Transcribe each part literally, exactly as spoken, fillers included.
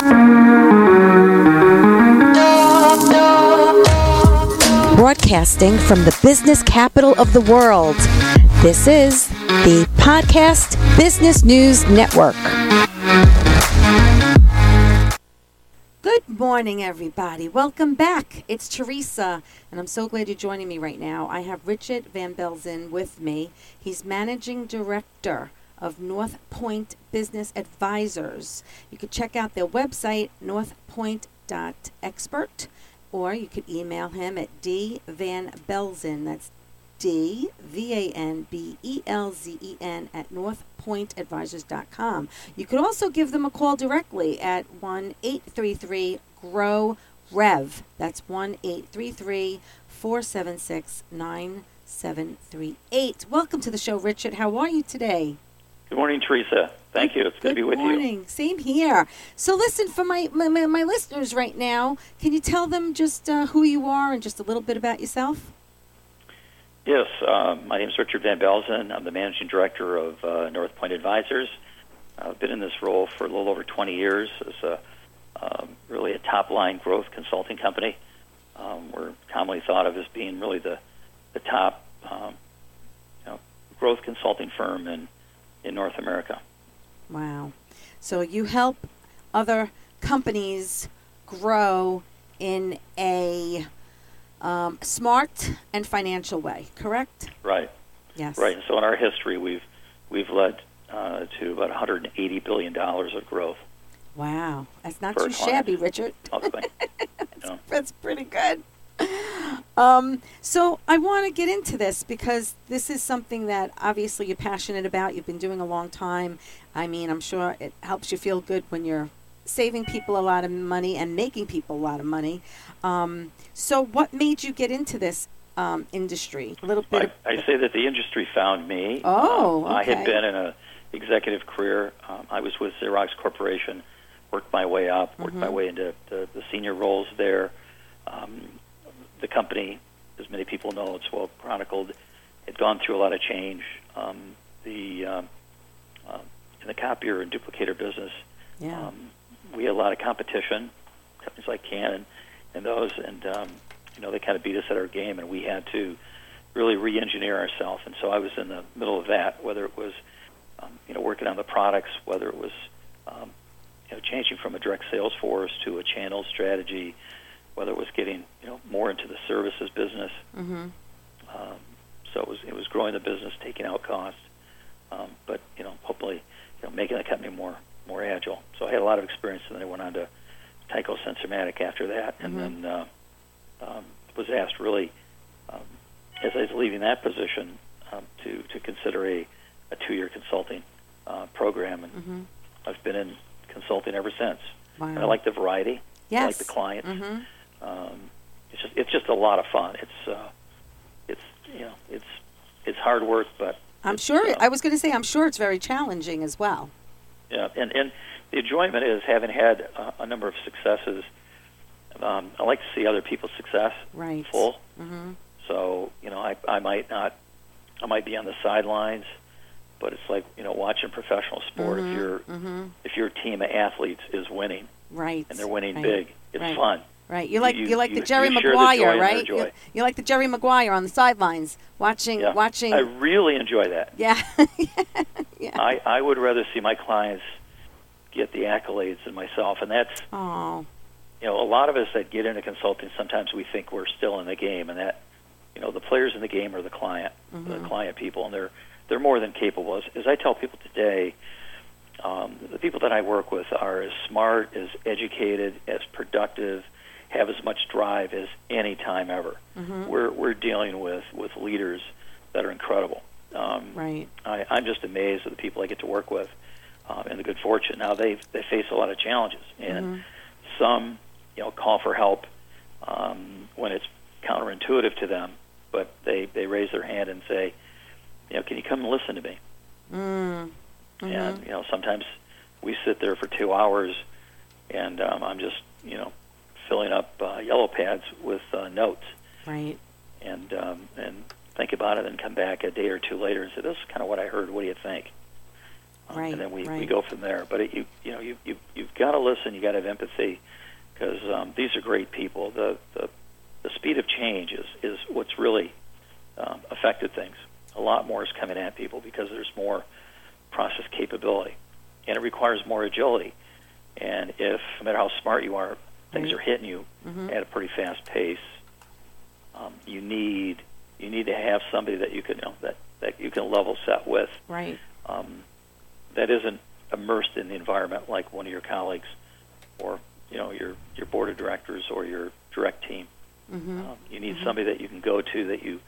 Broadcasting from the business capital of the world, this is the Podcast Business News Network. Good morning, everybody. Welcome back. It's Teresa, and I'm so glad you're joining me right now. I have Richard Van Belzen with me. He's Managing Director of North Point Business Advisors. You can check out their website, north point dot expert, or you could email him at d van belzen, that's D V A N B E L Z E N at north point advisors dot com. You could also give them a call directly at one eight three three grow rev. That's one eight three three four seven six nine seven three eight. Welcome to the show, Richard. How are you today? Good morning, Teresa. Thank you. It's good, good to be with morning. you. Good morning. Same here. So listen, for my, my, my listeners right now, can you tell them just uh, who you are and just a little bit about yourself? Yes. Uh, my name is Richard Van Belzen. I'm the Managing Director of uh, North Point Advisors. I've been in this role for a little over twenty years as a, um, really a top-line growth consulting company. Um, we're commonly thought of as being really the, the top um, you know, growth consulting firm in, in North America. Wow. So you help other companies grow in a um, smart and financial way, correct? Right. Yes. Right. And so in our history, we've we've led uh, to about one hundred eighty billion dollars of growth. Wow. That's not too shabby, Richard. that's, yeah. that's pretty good. Um, so I want to get into this because this is something that obviously you're passionate about. You've been doing a long time. I mean, I'm sure it helps you feel good when you're saving people a lot of money and making people a lot of money. Um, so what made you get into this um, industry? A little bit. I, I say that the industry found me. Oh, um, okay. I had been in an executive career. Um, I was with Xerox Corporation, worked my way up, worked mm-hmm. my way into the, the senior roles there. Um, the company, as many people know, it's well chronicled, had gone through a lot of change. Um, the um, uh, in the copier and duplicator business, yeah. um, we had a lot of competition, companies like Canon and those, and um, you know they kind of beat us at our game, and we had to really re-engineer ourselves. And so I was in the middle of that, whether it was um, you know working on the products, whether it was um, you know changing from a direct sales force to a channel strategy, whether it was getting you know more into the services business. Mm-hmm. Um, so it was it was growing the business, taking out costs, um, but you know hopefully you know making the company more more agile. So I had a lot of experience, and then I went on to Tyco Sensormatic after that, and mm-hmm. then uh, um, was asked really um, as I was leaving that position um, to to consider a, a two-year consulting uh, program, and mm-hmm. I've been in consulting ever since. Wow. And I like the variety. Yes. I like the clients. Mm-hmm. Um, it's just it's just a lot of fun. It's uh, it's you know it's it's hard work, but I'm sure. Uh, I was going to say I'm sure it's very challenging as well. Yeah, and and the enjoyment is having had a, a number of successes. Um, I like to see other people's success right. full. Mm-hmm. So you know I I might not I might be on the sidelines, but it's like you know watching professional sport. Mm-hmm. If your mm-hmm. if your team of athletes is winning, right, and they're winning right. big, it's right. fun. Right, you like you, you like you, the Jerry you Maguire, the right? You, you like the Jerry Maguire on the sidelines, watching yeah. watching. I really enjoy that. Yeah, yeah. I, I would rather see my clients get the accolades than myself, and that's oh. you know a lot of us that get into consulting. Sometimes we think we're still in the game, and that you know the players in the game are the client, mm-hmm. the client people, and they're they're more than capable. As, as I tell people today. Um, the people that I work with are as smart, as educated, as productive, have as much drive as any time ever. Mm-hmm. We're we're dealing with, with leaders that are incredible. Um, right. I, I'm just amazed at the people I get to work with, um, and the good fortune. Now they they face a lot of challenges, and mm-hmm. some you know call for help um, when it's counterintuitive to them, but they, they raise their hand and say, you know, can you come and listen to me? Mm. Mm-hmm. And, you know, sometimes we sit there for two hours and um, I'm just, you know, filling up uh, yellow pads with uh, notes. Right. And um, and think about it and come back a day or two later and say, this is kind of what I heard. What do you think? um, right, and then we, right. we go from there. But it, you you know you, you you've got to listen. You got to have empathy because um, these are great people. The the the speed of change is is what's really um, affected things. A lot more is coming at people because there's more process capability, and it requires more agility. And if, no matter how smart you are, things Right. are hitting you Mm-hmm. at a pretty fast pace, um, you need you need to have somebody that you can you know, that that you can level set with. Right. Um, that isn't immersed in the environment like one of your colleagues, or you know your your board of directors or your direct team. Mm-hmm. Um, you need Mhm. somebody that you can go to that you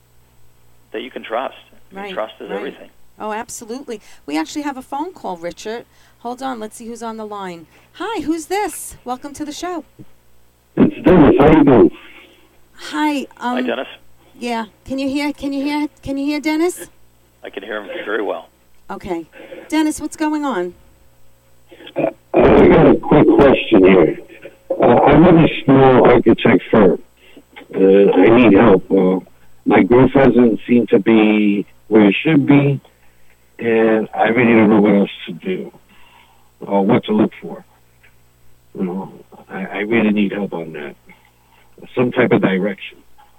that you can trust. I mean, Right, trust is right. everything. Oh, absolutely. We actually have a phone call, Richard. Hold on. Let's see who's on the line. Hi, who's this? Welcome to the show. It's Dennis. How you doing? Hi. Um, Hi, Dennis. Yeah. Can you hear? Can you hear? Can you hear Dennis? I can hear him very well. Okay. Dennis, what's going on? Uh, I got a quick question here. Uh, I'm in a small architect firm. Uh, I need help. Uh, my growth hasn't seemed to be where it should be, and I really don't know what else to do or what to look for. You know, I, I really need help on that. Some type of direction.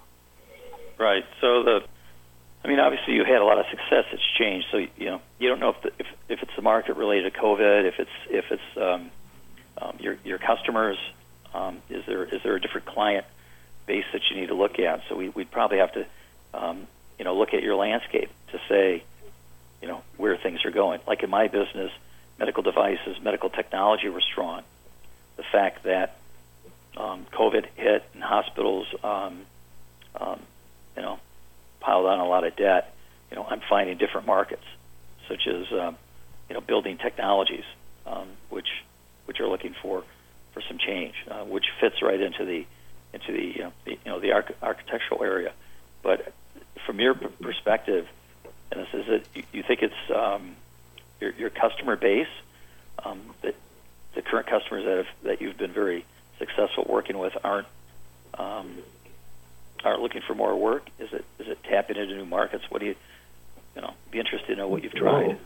Right. So the, I mean, obviously you had a lot of success. It's changed. So you know, you don't know if the, if if it's the market related to COVID, if it's if it's um, um, your your customers. Um, is there is there a different client base that you need to look at? So we we'd probably have to, um, you know, look at your landscape to say, you know, where things are going. Like in my business, medical devices, medical technology were strong. The fact that um, COVID hit and hospitals, um, um, you know, piled on a lot of debt. You know, I'm finding different markets, such as um, you know, building technologies, um, which which are looking for, for some change, uh, which fits right into the into the, uh, the you know the arch- architectural area. But from your p- perspective, and this is it, you, you think it's um, your your customer base, um, that the current customers that have that you've been very successful working with aren't um, aren't looking for more work? Is it is it tapping into new markets? What do you you know be interested to know what you've tried?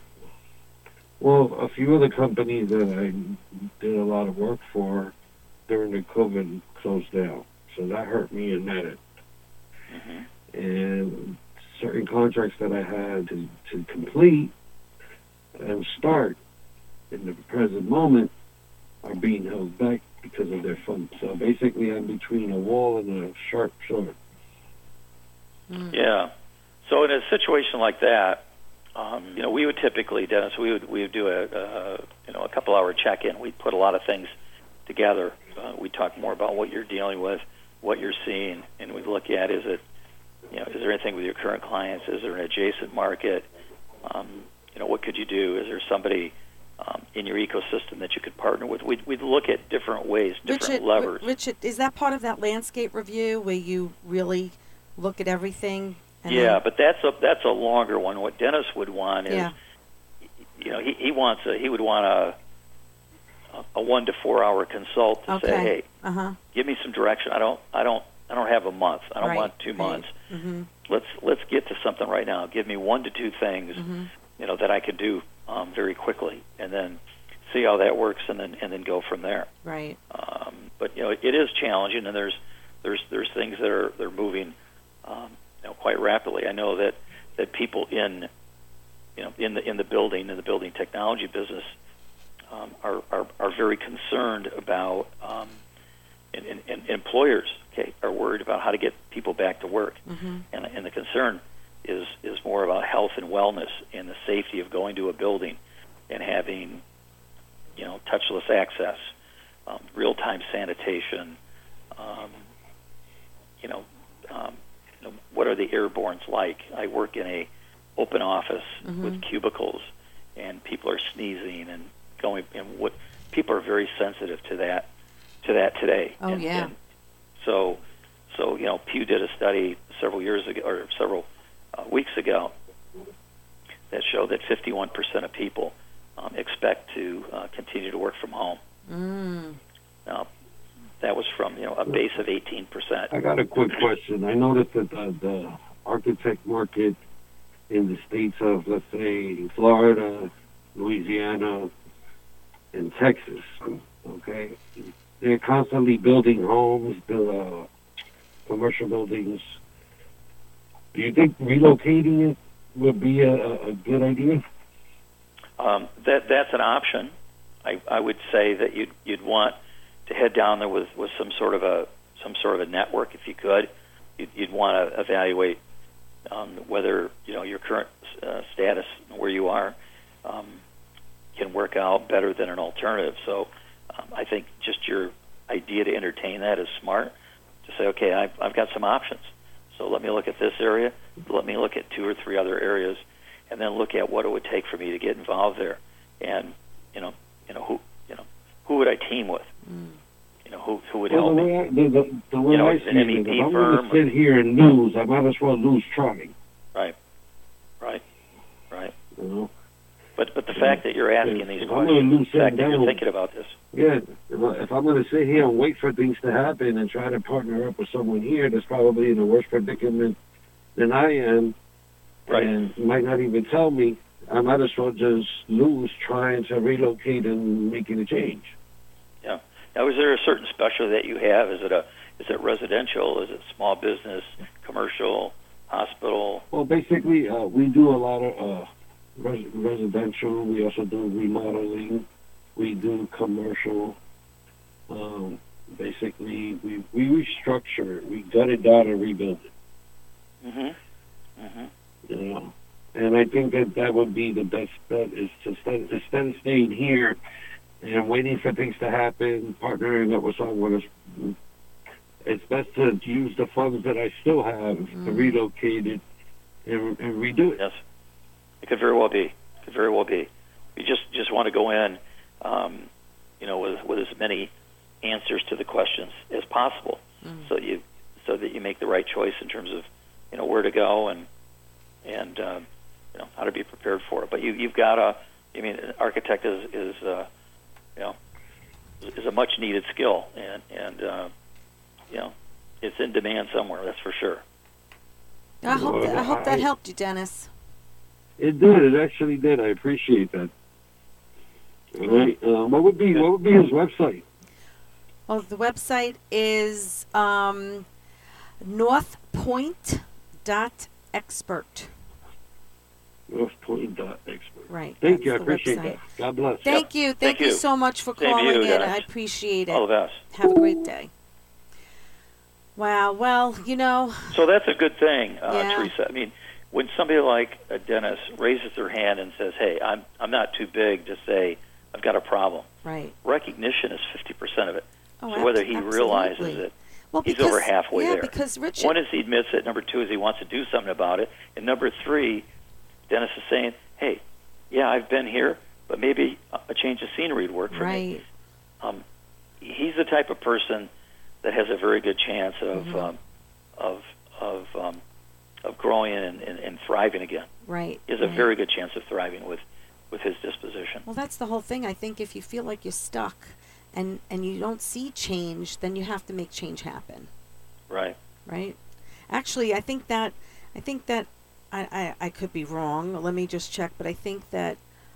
Well, well, a few of the companies that I did a lot of work for during the COVID closed down, so that hurt me in that. Mm-hmm. And certain contracts that I had to, to complete and start in the present moment are being held back because of their funds. So basically, I'm between a wall and a sharp sword. Mm. Yeah. So in a situation like that, um, you know, we would typically, Dennis, we would we would do a uh, you know a couple hour check in. We'd put a lot of things together. Uh, we talk more about what you're dealing with, what you're seeing, and we look at is it you know is there anything with your current clients? Is there an adjacent market? Um, you know, what could you do? Is there somebody um, in your ecosystem that you could partner with? We'd, we'd look at different ways, different Richard, levers. R- Richard, is that part of that landscape review where you really look at everything? And Yeah, then, but that's a that's a longer one. What Dennis would want is, Yeah. you know, he, he wants a he would want a a one to four hour consult to Okay. say, hey, Uh huh. give me some direction. I don't I don't I don't have a month. I don't Right, want two right. months. Mm-hmm. Let's let's get to something right now. Give me one to two things, Mm-hmm. you know, that I could do um, very quickly, and then see how that works, and then and then go from there. Right. Um, but you know, it is challenging, and there's there's there's things that are they're moving, um, you know, quite rapidly. I know that, that people in, you know, in the in the building in the building technology business um, are, are are very concerned about, um, and, and, and employers, okay, are worried about how to get people back to work, Mm-hmm. and and the concern is is more about health and wellness and the safety of going to a building and having, you know, touchless access, um, real-time sanitation, um, you know, um, you know, what are the airbornes like? I work in a open office Mhm. with cubicles, and people are sneezing and going, and what people are very sensitive to that, to that today. Oh, and, yeah. And so, so you know, Pew did a study several years ago, or several uh, weeks ago, that showed that fifty-one percent of people um, expect to uh, continue to work from home. Mm. Now, that was from you know a base of eighteen percent. I got a quick question. I noticed that the, the architect market in the states of, let's say, Florida, Louisiana, and Texas. Okay, they're constantly building homes, build, uh, commercial buildings. Do you think relocating it would be a, a good idea? Um, that that's an option. I, I would say that you'd you'd want to head down there with, with some sort of a some sort of a network if you could. You'd, you'd want to evaluate um, whether you know your current uh, status where you are um, can work out better than an alternative. So um, I think just your idea to entertain that is smart. To say, okay, I've, I've got some options. So let me look at this area. Let me look at two or three other areas, and then look at what it would take for me to get involved there. And you know, you know who, you know, who would I team with? Mm. You know, who who would well, help the me? way I, the, the, the way you know, I an see M E it, P if I'm firm. going to sit here and lose, I might as well lose trying. Right, right, right. You know? But but the yeah. fact that you're asking yeah. these if questions, the fact that down, you're thinking about this. Yeah, if I'm going to sit here and wait for things to happen and try to partner up with someone here that's probably in a worse predicament than I am, right. and might not even tell me, I might as well just lose trying to relocate and making a change. Yeah. Now, is there a certain specialty that you have? Is it a is it residential? Is it small business, commercial, hospital? Well, basically, uh, we do a lot of uh, res- residential. We also do remodeling. We do commercial. Um, basically, we we restructure it. We gut it down and rebuild it. Mm-hmm. Mm-hmm. You know, and I think that that would be the best bet is to instead, instead of staying here and waiting for things to happen, partnering up with someone else. It's best to use the funds that I still have mm. to relocate it and, and redo it. Yes, it could very well be. It could very well be. You just just want to go in, um, you know, with with as many answers to the questions as possible, mm. so you so that you make the right choice in terms of, you know, where to go and and uh, you know, how to be prepared for it. But you you've got a, I mean, an architect is is uh, you know is a much needed skill, and and uh, you know, it's in demand somewhere. That's for sure. I hope that, I hope that helped you, Dennis. It did. It actually did. I appreciate that. All right. Um, what would be what would be his website? Well, the website is um, northpoint dot expert. northpoint dot expert. Right. Thank you. I appreciate website. that. God bless. Thank you. Thank, Thank you. you so much for Same calling you, in. Dennis. I appreciate it. All the best. Have a great day. Wow. Well, you know. So that's a good thing, uh, yeah. Teresa. I mean, when somebody like a Dennis raises their hand and says, "Hey, I'm I'm not too big to say I've got a problem," right? Recognition is fifty percent of it. Oh, so whether he absolutely. realizes it, well, he's because, over halfway yeah, there. Because Richard, one is he admits it. Number two is he wants to do something about it. And number three, Dennis is saying, "Hey, yeah, I've been here, but maybe a change of scenery would work for right. me." Um, he's the type of person that has a very good chance of mm-hmm. um, of of um, of growing and, and, and thriving again. Right. He has a right. very good chance of thriving with, with his disposition. Well, that's the whole thing. I think if you feel like you're stuck and, and you don't see change, then you have to make change happen. Right. Right? Actually, I think that I think that I, I, I could be wrong. Let me just check, but I think that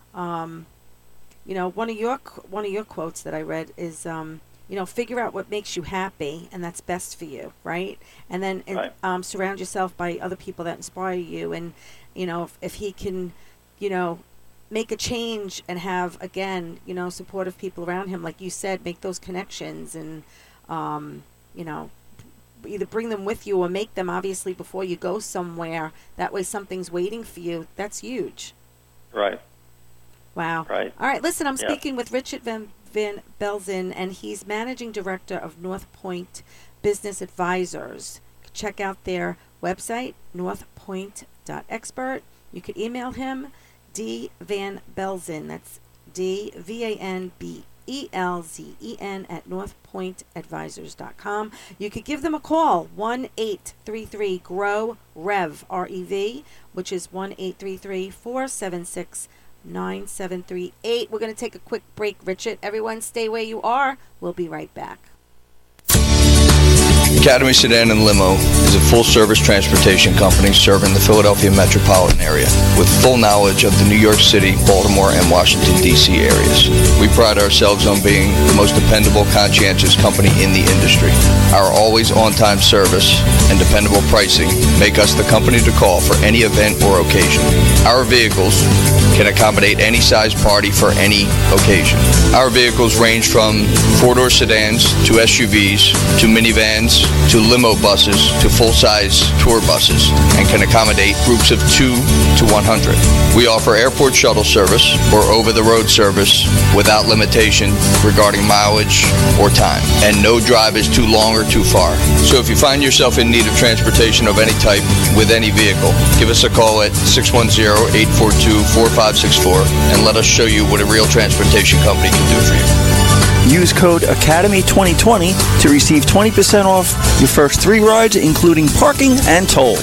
um, you know, one of your one of your quotes that I read is um, you know, figure out what makes you happy, and that's best for you, right? And then right. um, surround yourself by other people that inspire you. And, you know, if, if he can, you know, make a change and have, again, you know, supportive people around him, like you said, make those connections and, um, you know, either bring them with you or make them, obviously, before you go somewhere. That way something's waiting for you. That's huge. Right. Wow. Right. All right, listen, I'm yeah. speaking with Richard Van Van Belzen, and he's managing director of North Point Business Advisors. Check out their website, northpoint dot expert. You could email him, D Van Belzen. That's D V A N B E L Z E N at northpoint advisors dot com. You could give them a call, one eight three three G R O W, REV, R E V, which is one eight three three four seven six nine seven three eight. We're going to take a quick break, Richard. Everyone stay where you are. We'll be right back. Academy Sedan and Limo is a full-service transportation company serving the Philadelphia metropolitan area with full knowledge of the New York City, Baltimore, and Washington, D C areas. We pride ourselves on being the most dependable, conscientious company in the industry. Our always on-time service and dependable pricing make us the company to call for any event or occasion. Our vehicles can accommodate any size party for any occasion. Our vehicles range from four-door sedans to S U Vs to minivans to limo buses to full-size tour buses and can accommodate groups of two to one hundred. We offer airport shuttle service or over-the-road service without limitation regarding mileage or time, and no drive is too long or too far. So if you find yourself in need of transportation of any type with any vehicle, give us a call at six one zero, eight four two, four five six four and let us show you what a real transportation company can do for you. Use code Academy twenty twenty to receive twenty percent off your first three rides, including parking and toll.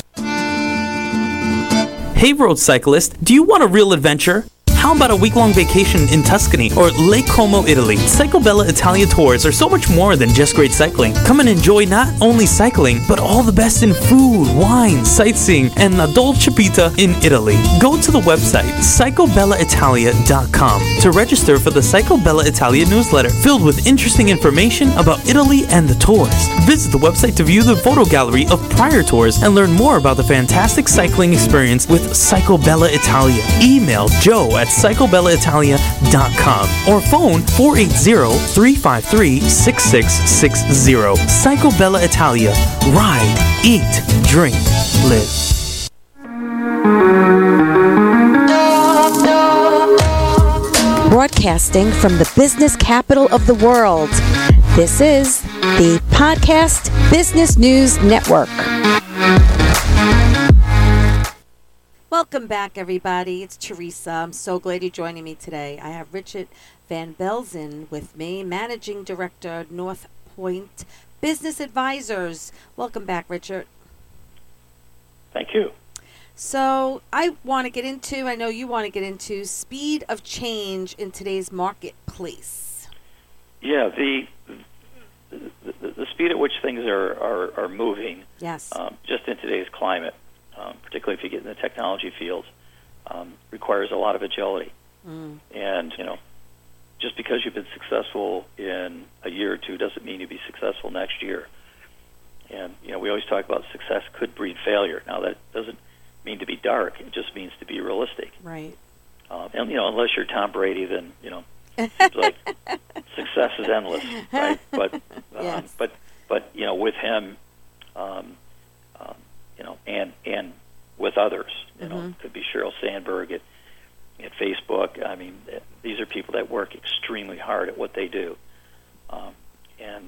Hey road cyclist, do you want a real adventure? How about a week-long vacation in Tuscany or Lake Como, Italy? Cyclobella Italia tours are so much more than just great cycling. Come and enjoy not only cycling, but all the best in food, wine, sightseeing, and la dolce vita in Italy. Go to the website cyclobella italia dot com to register for the Cyclobella Italia newsletter filled with interesting information about Italy and the tours. Visit the website to view the photo gallery of prior tours and learn more about the fantastic cycling experience with Cyclobella Italia. Email Joe at cyclobella italia dot com or phone four eight zero, three five three, six six six zero. Cyclobella Italia. Ride, eat, drink, live. Broadcasting from the business capital of the world, this is the Podcast Business News Network. Welcome back, everybody. It's Teresa. I'm so glad you're joining me today. I have Richard Van Belzen with me, Managing Director, North Point Business Advisors. Welcome back, Richard. Thank you. So I want to get into, I know you want to get into, speed of change in today's marketplace. Yeah, the the, the speed at which things are, are, are moving, yes, um, just in today's climate, um, particularly if you get in the technology fields, um, requires a lot of agility. Mm. And, you know, just because you've been successful in a year or two doesn't mean you'll be successful next year. And, you know, we always talk about success could breed failure. Now, that doesn't mean to be dark. It just means to be realistic. Right. Um, and, you know, unless you're Tom Brady, then, you know, it's like success is endless, right? But, um, yes. but, but, you know, with him, um, um, you know, and and with others, you mm-hmm. know, it could be Sheryl Sandberg at, at Facebook. I mean, these are people that work extremely hard at what they do, um, and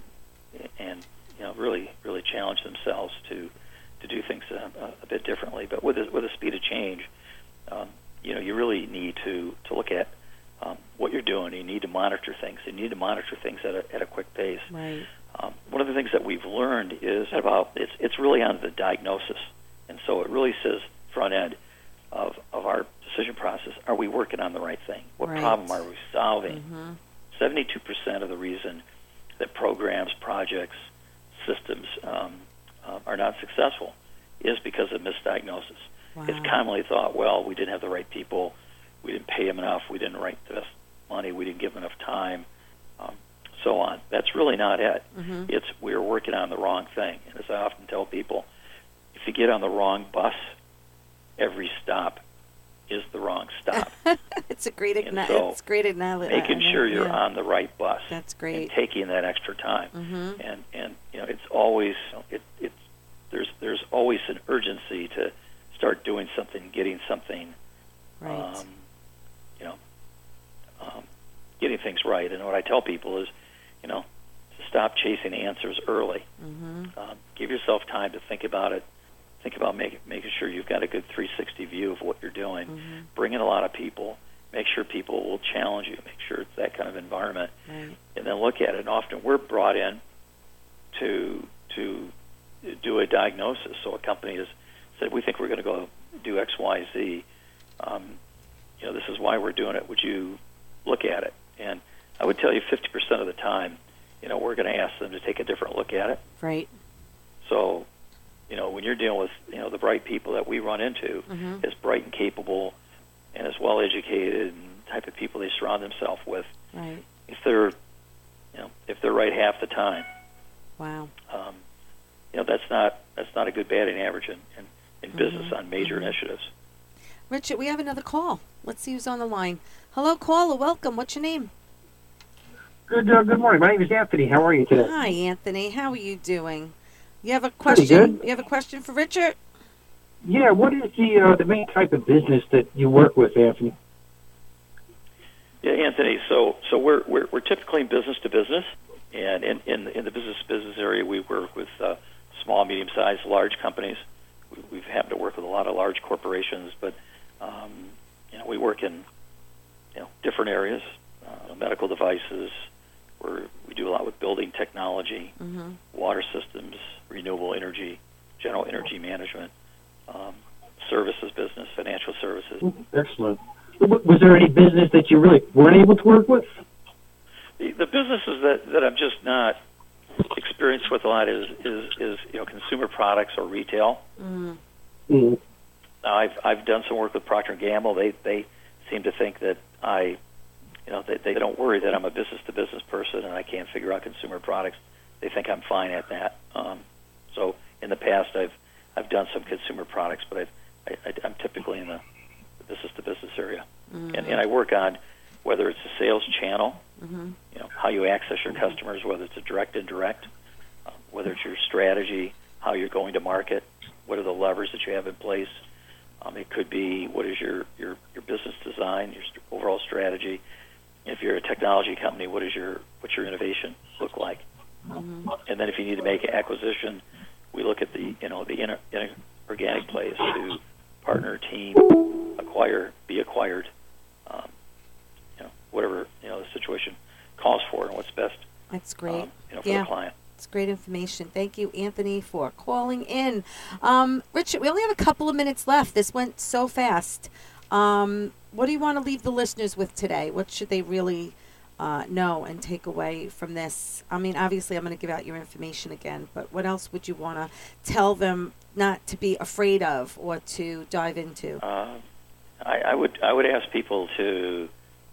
and you know, really, really challenge themselves to to do things a, a bit differently. But with a, with a speed of change, um, you know, you really need to to look at um, what you're doing. You need to monitor things. You need to monitor things at a at a quick pace. Right. Um, one of the things that we've learned is about it's it's really on the diagnosis, and so it really says front end of of our decision process. Are we working on the right thing? What right. problem are we solving? Mm-hmm. Seventy-two percent of the reason that programs, projects, systems um, uh, are not successful is because of misdiagnosis. Wow. It's commonly thought, well, we didn't have the right people, we didn't pay them enough, we didn't write the best money, we didn't give them enough time, um, so on. That's really not it. Mm-hmm. It's we're working on the wrong thing. And as I often tell people, if you get on the wrong bus, every stop is the wrong stop. It's a great igni- so it's great analogy. Making sure you're yeah. on the right bus. That's great. And taking that extra time. Mm-hmm. And and you know, it's always it it's there's there's always an urgency to start doing something, getting something, right. um, you know, um, getting things right. And what I tell people is, you know, to stop chasing answers early. Mm-hmm. Um, give yourself time to think about it. Think about making making sure you've got a good three sixty view of what you're doing. Mm-hmm. Bring in a lot of people. Make sure people will challenge you. Make sure it's that kind of environment. Right. And then look at it. And often we're brought in to to do a diagnosis. So a company has said, we think we're going to go do X, Y, Z. Um, you know, this is why we're doing it. Would you look at it? And I would tell you fifty percent of the time, you know, we're going to ask them to take a different look at it. Right. so, you know, when you're dealing with, you know, the bright people that we run into, Mhm. as bright and capable and as well educated and type of people they surround themselves with, Right. if they're, you know, if they're right half the time, Wow. um, you know, that's not that's not a good batting average in, in, in Mhm. business on major Mhm. initiatives. Richard, we have another call. Let's see who's on the line. Hello, caller. Welcome. What's your name? Good, uh, good morning. My name is Anthony. How are you today? Hi, Anthony. How are you doing? You have a Pretty question? good. You have a question for Richard? Yeah, what is the uh, the main type of business that you work with, Anthony? Yeah, Anthony. So, so we're we're, we're typically business to business, and in in, in the business to business area, we work with uh, small, medium sized, large companies. We, we've happened to work with a lot of large corporations, but um, you know, we work in you know different areas, uh, medical devices. We're, we do a lot with building technology, Mm-hmm. water systems, renewable energy, general energy management, um, services business, financial services. Excellent. W- Was there any business that you really weren't able to work with? The, the businesses that, that I'm just not experienced with a lot is, is, is you know consumer products or retail. Mm-hmm. Mm. Now, I've I've done some work with Procter and Gamble. They they seem to think that I, you know, they, they don't worry that I'm a business to business person and I can't figure out consumer products. They think I'm fine at that. Um, so in the past, I've I've done some consumer products, but I've, I, I, I'm typically in the business to business area, Mm-hmm. and, and I work on whether it's a sales channel, Mm-hmm. you know, how you access your customers, whether it's a direct, indirect, uh, whether it's your strategy, how you're going to market, what are the levers that you have in place. Um, it could be what is your, your, your business design, your st- overall strategy. If you're a technology company, what is your what's your innovation look like? Mm-hmm. And then if you need to make an acquisition, we look at the you know the inner, inner organic plays to partner, team, acquire, be acquired, um, you know whatever you know the situation calls for and what's best. That's great. Um, you know for Yeah. the client. It's great information. Thank you, Anthony, for calling in. Um, Richard, we only have a couple of minutes left. This went so fast. Um, what do you want to leave the listeners with today? What should they really uh, know and take away from this? I mean, obviously, I'm going to give out your information again, but what else would you want to tell them not to be afraid of or to dive into? Uh, I, I would I would ask people to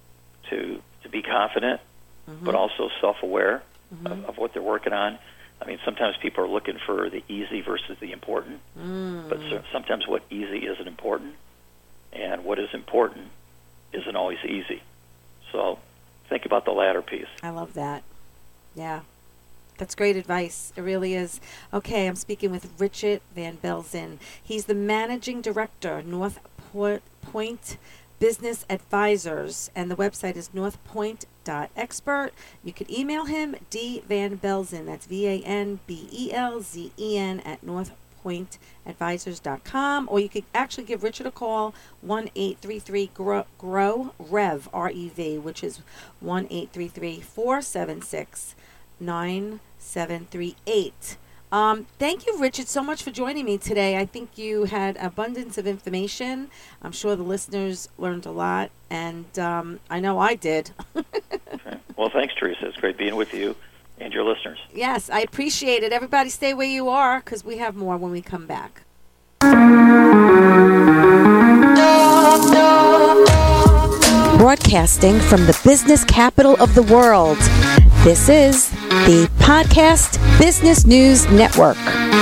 to to be confident, Mm-hmm. but also self-aware Mhm. of, of what they're working on. I mean, sometimes people are looking for the easy versus the important, Mm. but so, sometimes what easy isn't important, and what is important isn't always easy. So think about the latter piece. I love that. Yeah. That's great advice. It really is. Okay, I'm speaking with Richard Van Belzen. He's the managing director, North Point Business Advisors, and the website is northpoint dot expert. You could email him, D Van Belzen, that's V A N B E L Z E N, at northpoint advisors dot com, or you could actually give Richard a call, one eight three three grow rev, R E V, which is one eight three three, four seven six, nine seven three eight. Um, thank you, Richard, so much for joining me today. I think you had abundance of information. I'm sure the listeners learned a lot, and um, I know I did. Okay. Well, thanks, Teresa. It's great being with you and your listeners. Yes, I appreciate it. Everybody stay where you are, because we have more when we come back. Broadcasting from the business capital of the world, this is the Podcast Business News Network.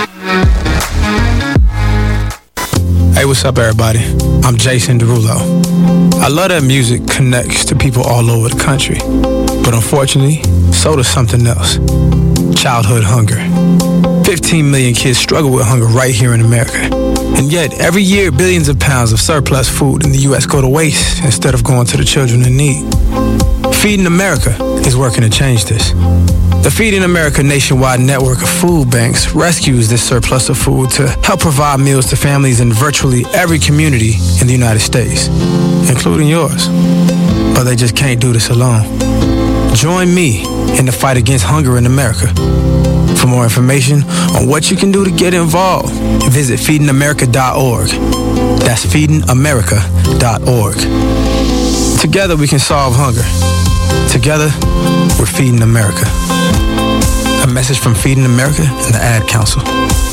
Hey, what's up, everybody? I'm Jason Derulo. I love that music connects to people all over the country. But unfortunately, so does something else. Childhood hunger. fifteen million kids struggle with hunger right here in America. And yet, every year, billions of pounds of surplus food in the U S go to waste instead of going to the children in need. Feeding America is working to change this. The Feeding America nationwide network of food banks rescues this surplus of food to help provide meals to families in virtually every community in the United States, including yours. But they just can't do this alone. Join me in the fight against hunger in America. For more information on what you can do to get involved, visit feeding america dot org. That's feeding america dot org. Together we can solve hunger. Together, we're Feeding America. A message from Feeding America and the Ad Council.